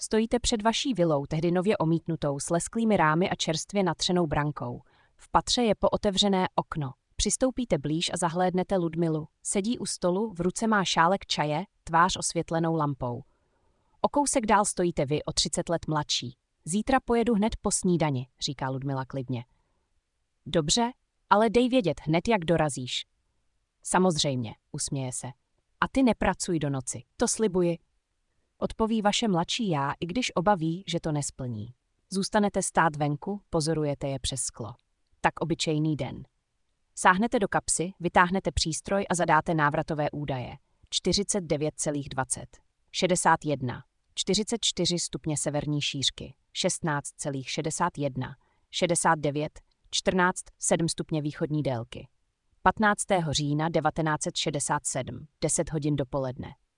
Stojíte před vaší vilou, tehdy nově omítnutou, s lesklými rámy a čerstvě natřenou brankou. V patře je pootevřené okno. Přistoupíte blíž a zahlédnete Ludmilu. Sedí u stolu, v ruce má šálek čaje, tvář osvětlenou lampou. O kousek dál stojíte vy, o 30 let mladší. Zítra pojedu hned po snídani, říká Ludmila klidně. Dobře, ale dej vědět hned, jak dorazíš. Samozřejmě, usměje se. A ty nepracuj do noci, to slibuji. Odpoví vaše mladší já, i když oba ví, že to nesplní. Zůstanete stát venku, pozorujete je přes sklo. Tak obyčejný den. Sáhnete do kapsy, vytáhnete přístroj a zadáte návratové údaje. 49,20. 61. 44 stupně severní šířky. 16,61. 69. 14, 7 stupně východní délky. 15. října 1967, 10 hodin dopoledne.